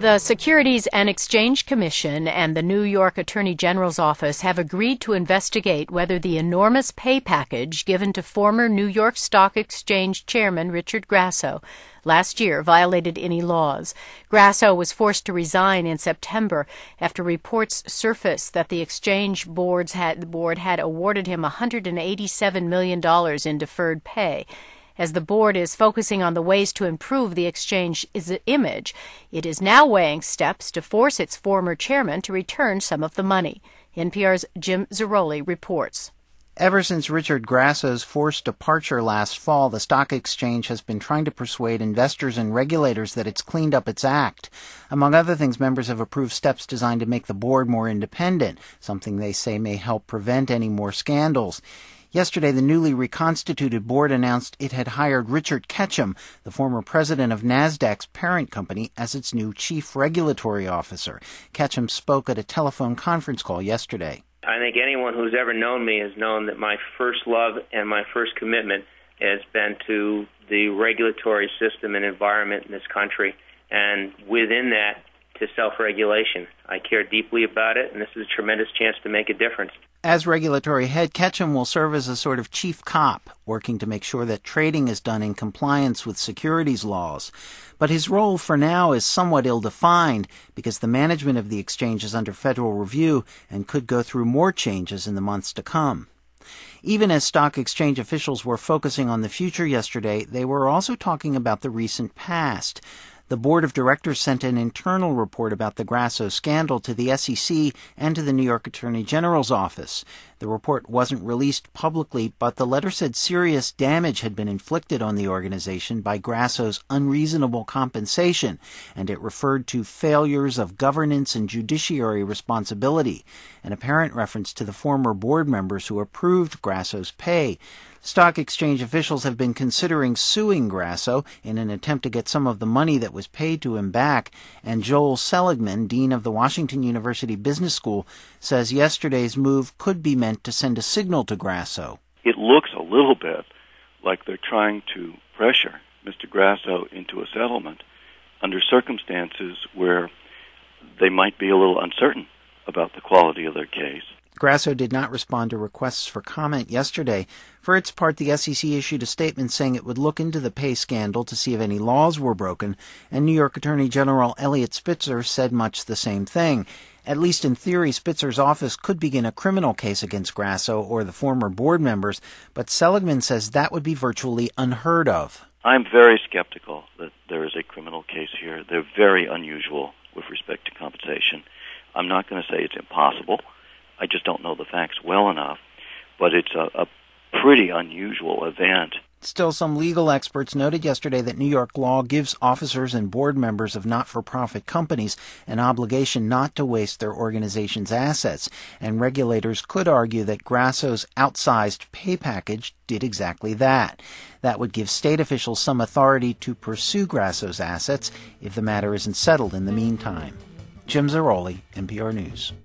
The Securities and Exchange Commission and the New York Attorney General's office have agreed to investigate whether the enormous pay package given to former New York Stock Exchange Chairman Richard Grasso last year violated any laws. Grasso was forced to resign in September after reports surfaced that the exchange board had awarded him $187 million in deferred pay. As the board is focusing on the ways to improve the exchange's image, it is now weighing steps to force its former chairman to return some of the money. NPR's Jim Zarroli reports. Ever since Richard Grasso's forced departure last fall, the stock exchange has been trying to persuade investors and regulators that it's cleaned up its act. Among other things, members have approved steps designed to make the board more independent, something they say may help prevent any more scandals. Yesterday, the newly reconstituted board announced it had hired Richard Ketchum, the former president of NASDAQ's parent company, as its new chief regulatory officer. Ketchum spoke at a telephone conference call yesterday. I think anyone who's ever known me has known that my first love and my first commitment has been to the regulatory system and environment in this country, and within that, to self-regulation. I care deeply about it, and this is a tremendous chance to make a difference. As regulatory head, Ketchum will serve as a sort of chief cop, working to make sure that trading is done in compliance with securities laws. But his role for now is somewhat ill-defined because the management of the exchange is under federal review and could go through more changes in the months to come. Even as stock exchange officials were focusing on the future yesterday, they were also talking about the recent past. The board of directors sent an internal report about the Grasso scandal to the SEC and to the New York Attorney General's office. The report wasn't released publicly, but the letter said serious damage had been inflicted on the organization by Grasso's unreasonable compensation, and it referred to failures of governance and judiciary responsibility, an apparent reference to the former board members who approved Grasso's pay. Stock exchange officials have been considering suing Grasso in an attempt to get some of the money that was paid to him back, and Joel Seligman, dean of the Washington University Business School, says yesterday's move could be meant to send a signal to Grasso. It looks a little bit like they're trying to pressure Mr. Grasso into a settlement under circumstances where they might be a little uncertain about the quality of their case. Grasso did not respond to requests for comment yesterday. For its part, the SEC issued a statement saying it would look into the pay scandal to see if any laws were broken, and New York Attorney General Eliot Spitzer said much the same thing. At least in theory, Spitzer's office could begin a criminal case against Grasso or the former board members, but Seligman says that would be virtually unheard of. I'm very skeptical that there is a criminal case here. They're very unusual with respect to compensation. I'm not going to say it's impossible. I just don't know the facts well enough, but it's a pretty unusual event. Still, some legal experts noted yesterday that New York law gives officers and board members of not-for-profit companies an obligation not to waste their organization's assets, and regulators could argue that Grasso's outsized pay package did exactly that. That would give state officials some authority to pursue Grasso's assets if the matter isn't settled in the meantime. Jim Zarroli, NPR News.